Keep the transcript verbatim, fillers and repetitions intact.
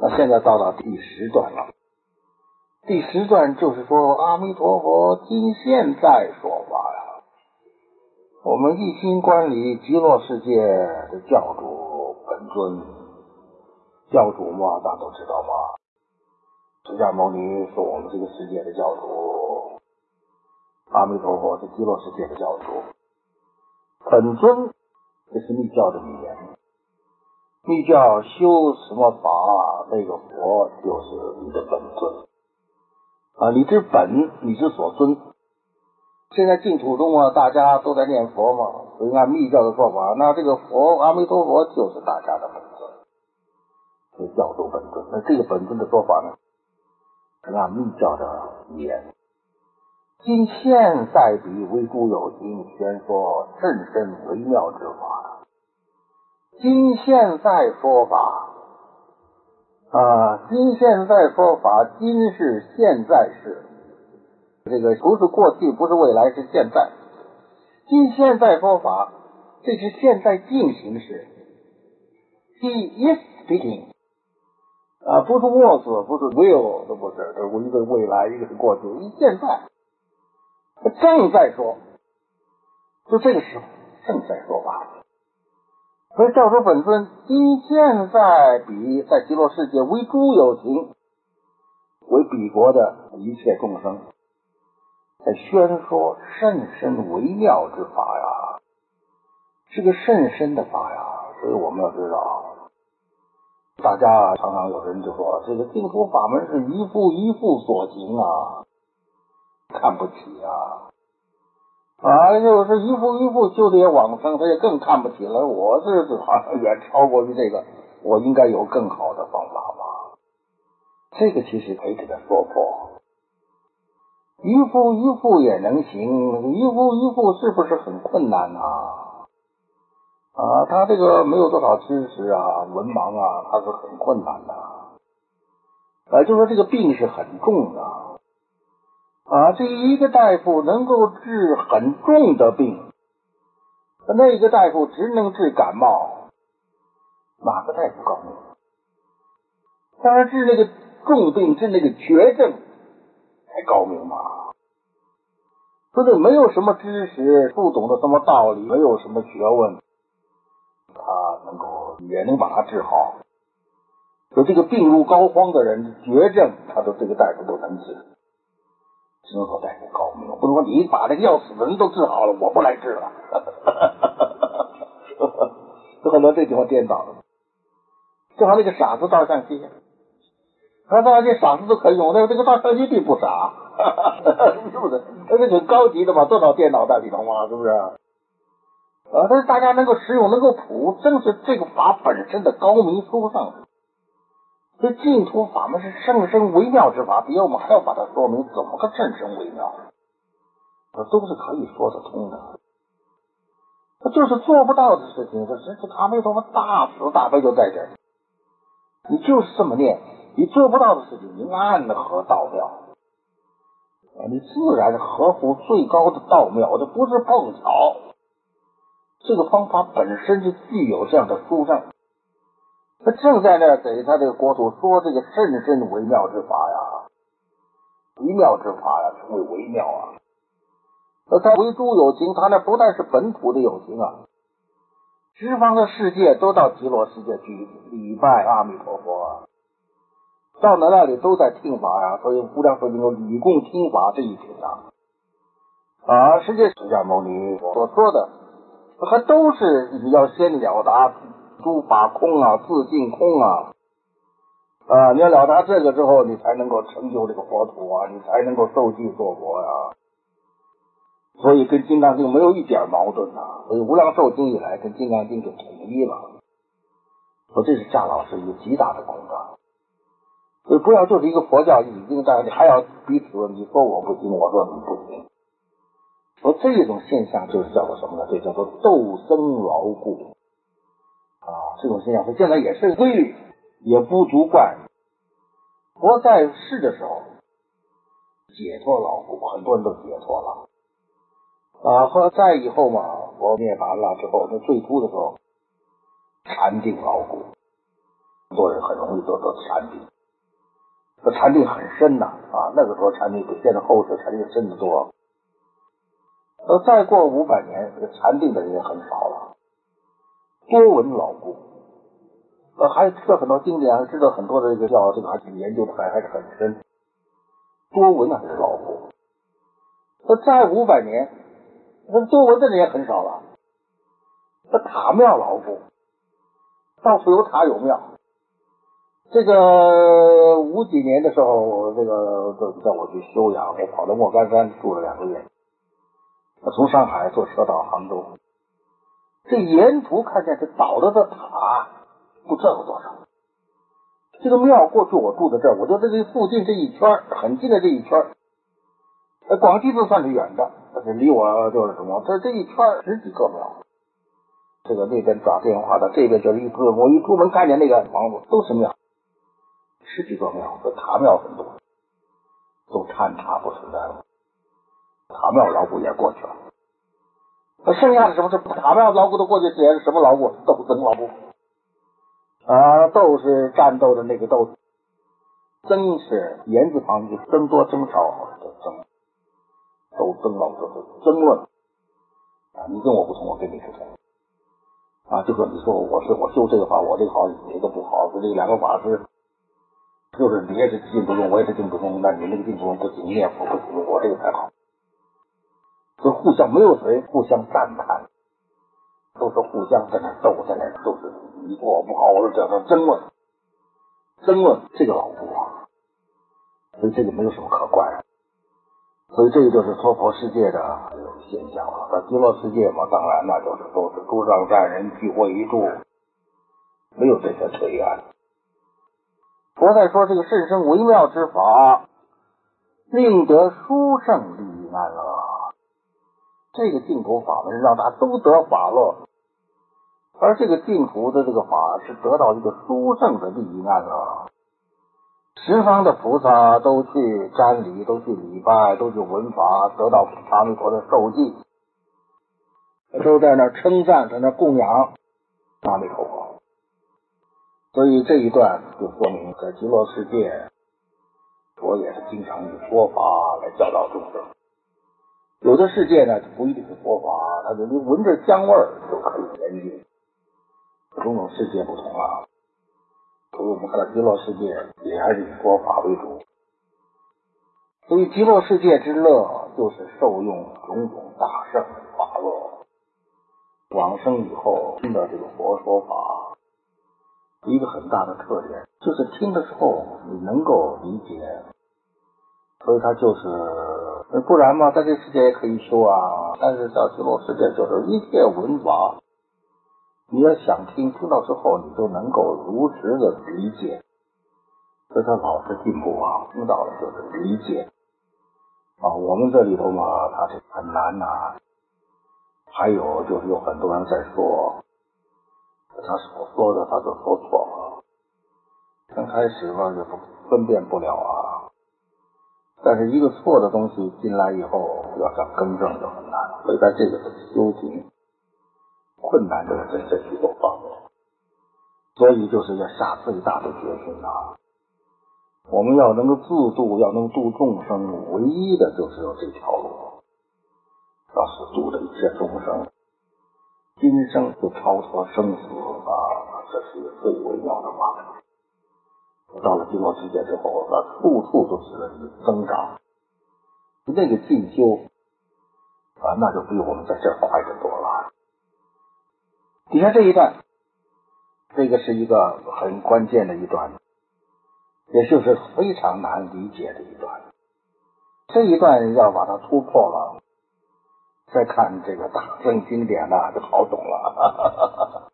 那现在到了第十段了。第十段就是说阿弥陀佛今现在说法呀。我们一心观礼极乐世界的教主本尊，教主嘛，大家都知道嘛，释迦牟尼是我们这个世界的教主，阿弥陀佛是极乐世界的教主。本尊这是密教的语言，密教修什么法，那个佛就是你的本尊啊，你之本，你之所尊。现在净土中啊，大家都在念佛嘛，所以按密教的说法，那这个佛阿弥陀佛就是大家的本尊，是教主本尊。那这个本尊的说法呢，是按密教的语言。今现在彼为诸有情宣说甚深微妙之法。今现在说法啊，今现在说法，今是现在式，这个不是过去，不是未来，是现在。今现在说法，这是现在进行时。He is speaking 啊，不是 was， 不是 will， 都不是，这一个未来，一个是过去，一现在正在说，就这个时候正在说法。所以教主本尊今现在彼在极乐世界为诸有情，为彼国的一切众生，在宣说甚深微妙之法呀，是个甚深的法呀。所以我们要知道，大家常常有人就说这个净土法门是一夫一妇所行啊，看不起啊啊，就是一夫一妇就得往生，他也更看不起了。我是好像远超过于这个，我应该有更好的方法吧。这个其实可以给他说破，一夫一妇也能行，一夫一妇是不是很困难啊？啊，他这个没有多少知识啊，文盲啊，他是很困难的。啊，就说这个病是很重的。啊，这一个大夫能够治很重的病，那个大夫只能治感冒，哪个大夫高明？当然治那个重病，治那个绝症才高明嘛。所以没有什么知识，不懂得什么道理，没有什么学问，他能够也能把他治好。就这个病入膏肓的人，绝症，他都这个大夫都能治。只能说大夫高明，不能说你把这个要死的人都治好了，我不来治了。有很多这地方颠倒了，就好那个傻子照相机，他照相机傻子都可以用，但是这个照相机并不傻，是不是？那是很高级的嘛，多少电脑在里头嘛，是不是？啊，但是大家能够使用，能够普，正是这个法本身的高明殊胜。这净土法门是甚深微妙之法，比我们还要把它说明怎么个甚深微妙，这都是可以说得通的。他就是做不到的事情，这这阿弥陀佛大慈大悲就在这儿。你就是这么念，你做不到的事情，你暗合道妙，你自然合乎最高的道妙，这不是碰巧。这个方法本身就具有这样的殊胜。他正在那儿给他这个国土说这个甚深微妙之法呀，微妙之法呀，称为微妙啊。那他为诸有情，他那不但是本土的有情啊，十方的世界都到极乐世界去礼拜阿弥陀佛啊，到那那里都在听法呀、啊，所以无量寿经有礼供听法这一品啊。啊，实际释迦牟尼所说的，还都是你要先了达诸法空啊，自性空啊，啊，你要了达这个之后，你才能够成就这个佛土啊，你才能够受记做佛呀、啊。所以跟金刚经没有一点矛盾啊，所以无量寿经以来跟金刚经就统一了。说这是夏老师一个极大的功德。所以不要就是一个佛教已经在，你还要彼此你说我不行，我说你不行。说这种现象就是叫做什么呢？这叫做斗生牢固。啊，这种现象，现在也是规律，也不足怪。佛在世的时候解脱牢固，很多人都解脱了。啊，和在以后嘛，佛灭凡了之后，那最初的时候禅定牢固。 做人很容易得得禅定，这禅定很深呐啊，那个时候禅定比现在后世禅定深得多。呃，再过五百年，这个禅定的人也很少了，多闻老故，呃，还知道很多经典，还知道很多的这个叫这个还是研究的还还是很深，多闻还是老故。那再五百年，那多闻的人也很少了，那塔庙老故，到处有塔有庙。这个五几年的时候，这个叫我去休养，我跑到莫干山住了两个月。我从上海坐车到杭州，这沿途看见这倒着的塔，不知道有多少。这个庙过去我住在这儿，我就在这附近这一圈，很近的这一圈，呃，广西都算是远的，但是离我就是什么，这这一圈十几个庙。这个那边打电话的，这边就是一个，我一出门看见那个房子都是庙，十几个庙，这塔庙很多，都坍塌不存在了。塔庙老古也过去了，那剩下的什么是塔庙老古都过去，这也是什么老古？斗争老古啊，斗是战斗的那个斗，争是言字旁就争多争少的争，斗争老古是争论啊，你跟我不同，我跟你不同啊，就说你说我是我修这个法，我这个好，你这个不好，这两个法师就是你也是进不中，我也是进不中，那你那个进不中不行，你也不不行，我这个才好。就互相没有谁互相赞叹，都是互相在那斗，在那都是你说我不好，我是叫他争论，争论这个老古啊，所以这个没有什么可怪。所以这个就是娑婆世界的现象了。在极乐世界嘛，当然那就是都是诸上善人聚会一处，没有这些推案。佛在说这个甚深微妙之法，令得殊胜利益安乐。这个净土法门让大家都得法乐，而这个净土的这个法是得到一个殊胜的利益安乐。十方的菩萨都去瞻礼，都去礼拜，都去闻法，得到阿弥陀的受记，都在那称赞，在那供养阿弥陀佛。所以这一段就说明在极乐世界，佛也是经常以说法来教导众生。有的世界呢不一定是佛法，它你闻着香味儿就可以研究。种种世界不同啊，所以我们看到极乐世界也还是以佛法为主。所以极乐世界之乐就是受用种种大圣法乐。往生以后听到这个佛说法，一个很大的特点就是听的时候你能够理解，所以它就是不然嘛，在这世界也可以修啊，但是到极乐世界就是一切闻法，你要想听，听到之后你就能够如实的理解，所以他老是进步啊，听到了就是理解啊。我们这里头嘛，它是很难呐、啊。还有就是有很多人在说，他所说的他就说错了，刚开始嘛就不分辨不了啊。但是一个错的东西进来以后，要想更正就很难，所以在这个修行困难就是在这许多方面，所以就是要下最大的决心啊！我们要能够自度，要能度众生，唯一的就是有这条路，要是度的一切众生，今生就超脱生死啊！这是一个最微妙的法门。到了极乐世界之后，那处处都是增长，那个进修啊，那就比我们在这儿快得多了。底下这一段，这个是一个很关键的一段，也就是非常难理解的一段。这一段要把它突破了，再看这个大圣经典呢，就好懂了。